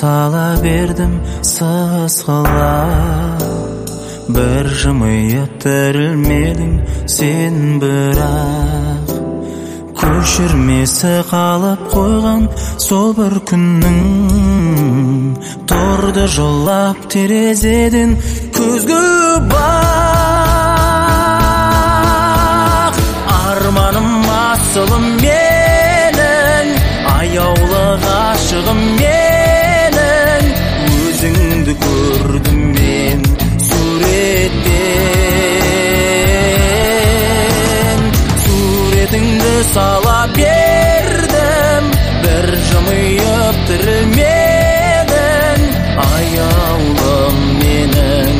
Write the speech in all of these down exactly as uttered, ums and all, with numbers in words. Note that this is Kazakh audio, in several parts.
сала бердім сасқалап. Бір жымиып тірілмедің сен бірақ. Көшірмесі қалып қойған сол бір күннің. Торды жолап терезеден көзге бақ. Арманым асылым менің, аяулы ғашығым менің. Өзіңді көрдім мен суреттен. Суретіңді сала бердім, бір жымиып тірілмедің. Аяулым менің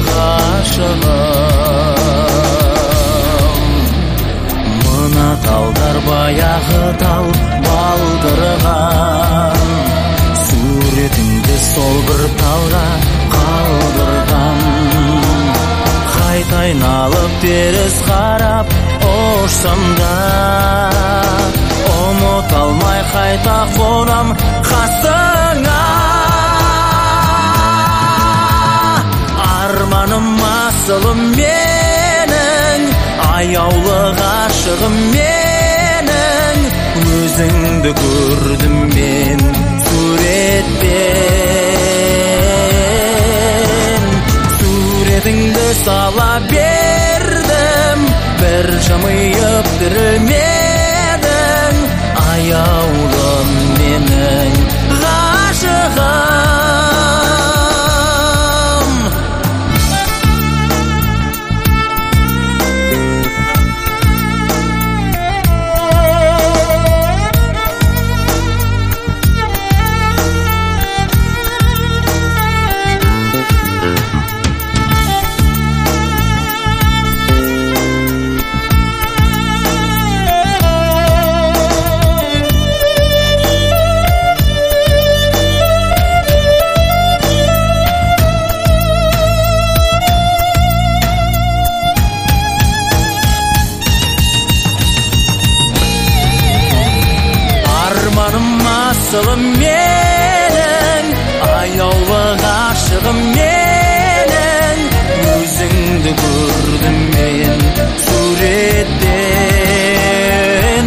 ғашығым. Мына талдар баяғы тал балдырған. Суретіңді сол бір талға қалдырған. Қайта айналып теріс қарап ұшсам да, ұмыта алмай қайта қонам қасыңа. Арманым асылым менің, аяулы ғашығым менің. Өзіңді көрдім мен суреттен. Суретіңді сала бердім, бір жымиып тірілмедің. Аяулым менің ғашығым. Асылым менің, аяулы ғашығым менің. Өзіңді көрдім мен суреттен.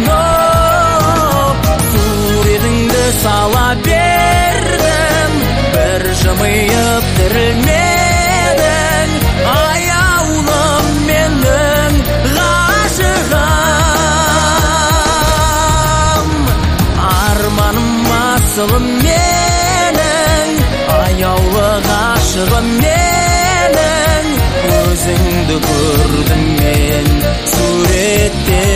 Суретіңді сала бердім, бір жымиып тірілмедің. Аяулым менің ғашығым. Арманым асылым менің, аяулы ғашығым менің. Өзіңді көрдім мен суреттен.